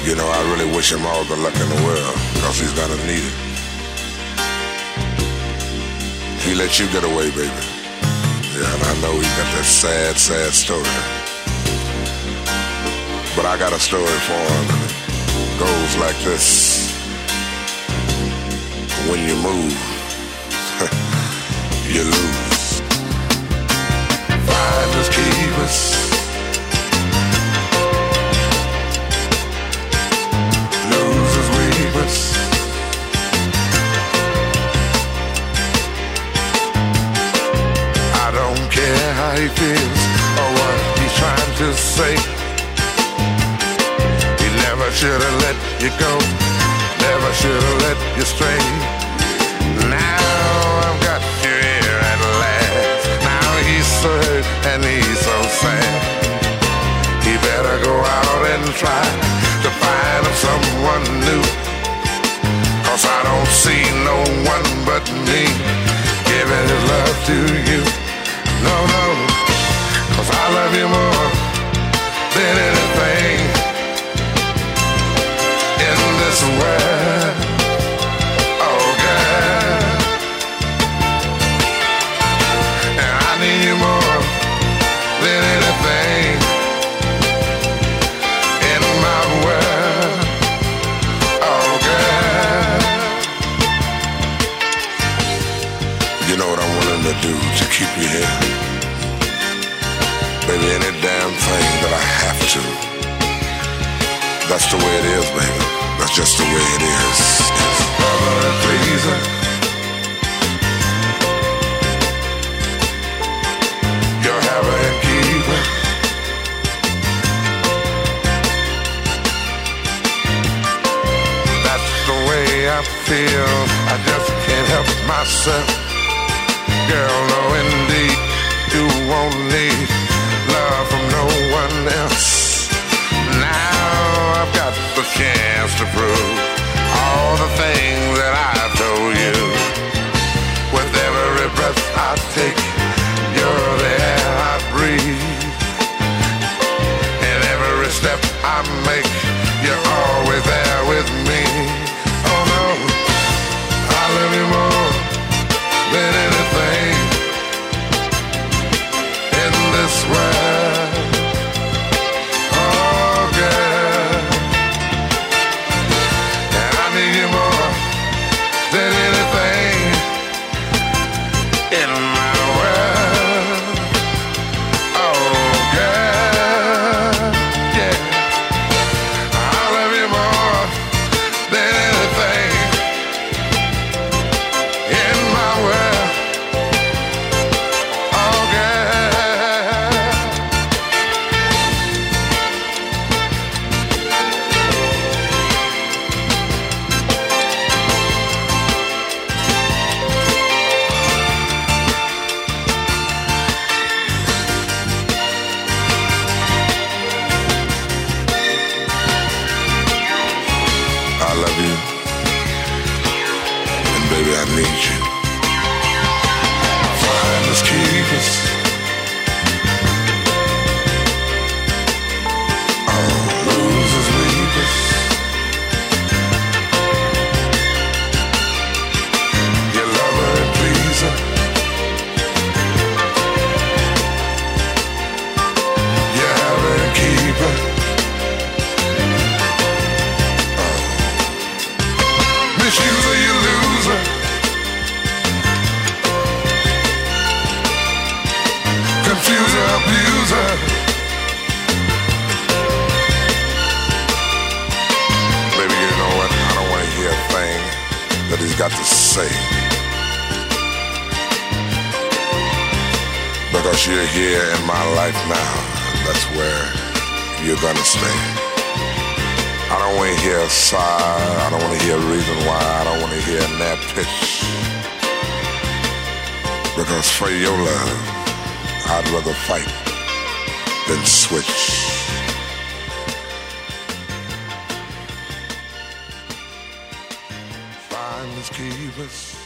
You know, I really wish him all the luck in the world, because he's gonna need it. He let you get away, baby. Yeah, and I know he got that sad, sad story. But I got a story for him, and it goes like this. When you move, you lose. Finders keepers. I don't care how he feels or what he's trying to say. He never should have let you go, never should have let you stray. Now I've got you here at last. Now he's so hurt and he's so sad. He better go out and try to find him someone new, 'cause I don't see no one but me giving his love to you. No, no, 'cause I love you more than anything in this world. Oh, girl, and I need you more than anything in my world. Oh, girl. You know what I'm willing to do to keep you here? Baby, any damn thing that I have to. That's the way it is, baby. That's just the way it is. Lover and pleaser. You're haver and keeper. That's the way I feel. I just can't help myself. Girl, no indeed, you won't need love from no one else. Now I've got the chance to prove all the things that I've told you. With every breath I take, you're the air I breathe. And every step I make, you're always there with me. Oh no, I love you more than anything in this world. Oh, girl, and I need you more than anything in my world. Oh, girl, yeah, I love you more than anything in my world. Oh, girl. I love you, and baby, I need you. Finders keepers. Oh, losers weepers. Your lover and pleaser. Your haver and keeper. Misuser, you loser. Confuser, abuser. Baby, you know what? I don't want to hear a thing that he's got to say, because you're here in my life now, and that's where you're gonna stay. I don't want to hear a sigh. I don't want to hear a reason why. I don't want to hear a nat pitch. Because for your love, I'd rather fight than switch. Finders keepers.